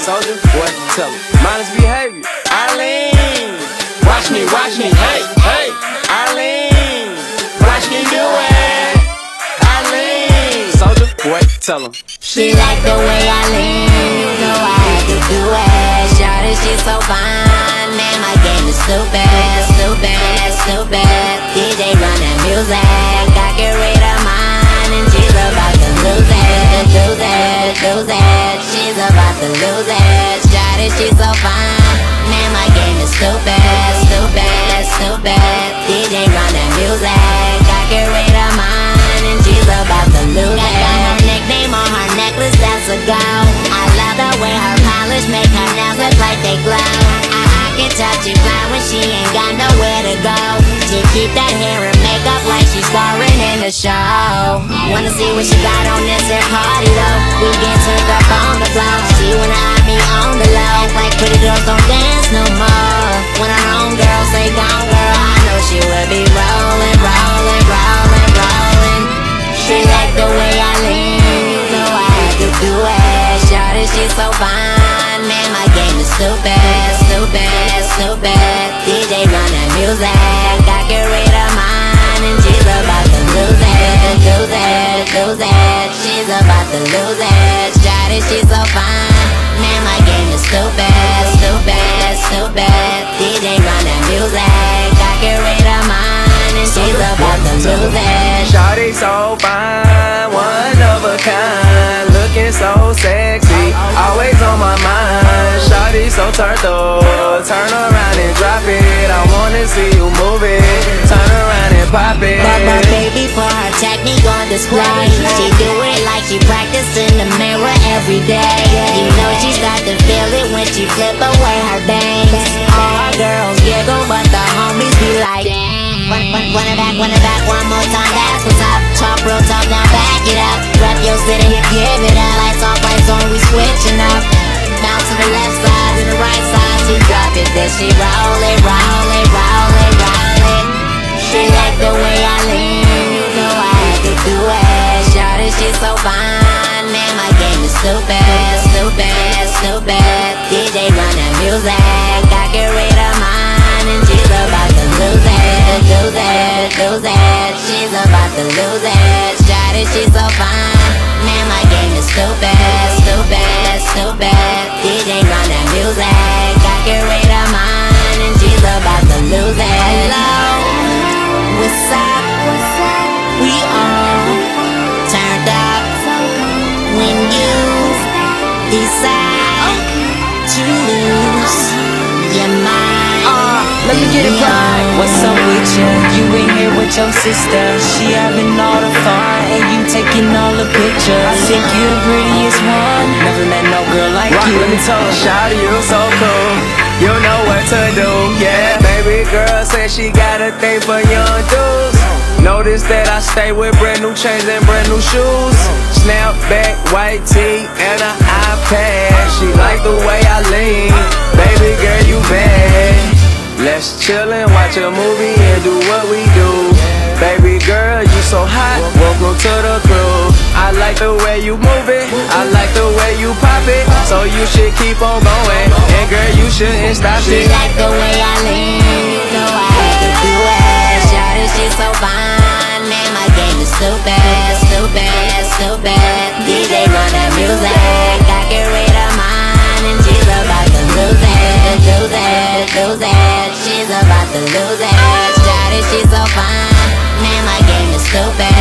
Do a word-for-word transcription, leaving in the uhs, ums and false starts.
Soldier, boy, tell him. Mindless behavior. Eileen, watch me, watch me, hey, hey. Eileen, watch me do it. Eileen, Soldier, boy, tell him. She like the way I lean, you know I had to do it. Shawty, she's so fine, man, my game is stupid, stupid, stupid. D J run that music, I can read her mind, and she's about to lose it, lose it, lose it. She's about to lose it. Shawty, she's so fine, man, my game is stupid, stupid, stupid. D J run that music, I can read her mind, and she's about to lose it. Got her nickname on her necklace, that's a go. I love the way her polish make her nails look like they glow. I, I can touch it fly when she ain't got nowhere to go. She keep that hair and makeup like she's starring in the show. Wanna see what she got on this here party though. We get turned up on the floor. She wanna have me on the low. Like pretty girls don't dance no more. When her homegirls say gone girl, I know she will be rolling, rolling, rolling, rolling. She like the way I lean, you know I had to do it. Shawty, she's so fine, man, my game is stupid, stupid, stupid. D J run that music, I can read her mind, and she's about to lose it, lose it, lose it. She's about to lose it. Shawty, she's so fine, man, my game is stupid, stupid, stupid. D J run that music, I can read her mind, and she's about to lose it. Shawty so fine, one of a kind, looking so sexy, always on my mind. Shawty so turned up, turn around and drop it. I wanna see you move it, turn around and pop it. But my baby for her technique on display. She do it like she practice in the mirror every day. You know she's got to feel it when she flip away her bangs. All her girls giggle, but the homies be like, Run, run, run it back, run it back one more time, that's what's up. Talk real talk, now back it up. Rep your city, give it up. Lights off, lights on, we switching up. Bounce to the left side, to the right side. She drop it, then she roll it, roll it, roll it, roll it. She like the way I lean, you know I had to do it. Shawty, she's so fine, man, my game is stupid, stupid, stupid. D J run that music, I can read her mind, and she's about to lose it, lose it, lose it. She's about to lose it. Shawty, she's so fine, man, my game is stupid, stupid, stupid. D J run that music, I can read her mind, and she's about to lose it. Hello, what's up? We all turned up when you decide to lose your mind. Uh, let me get it right. What's up with you? You in here with your sister. She having all the fun, and you taking all the pictures. I think you the prettiest one. Never met no girl like Rock, you. let me tell her, shawty, you so cool. You know what to do, yeah. Baby girl said she got a thing for young dudes. Notice that I stay with brand new chains and brand new shoes. Snapback, white tee, and an iPad. She like the way I lean. Baby girl, you bad. Let's chill and watch a movie and do what we do. Baby girl, you so hot, welcome to the crew. I like the way you move it, I like the way you pop it. So you should keep on going, and girl, you shouldn't stop She it. like the way I lean, you know I had to do it. Shawty, she's so fine, man, my game is stupid, stupid, stupid. D J run that music, I can read her mind, and she's about to lose it, lose it, lose it. She's about to lose it. Shawty, she's so fine, man, my game is stupid.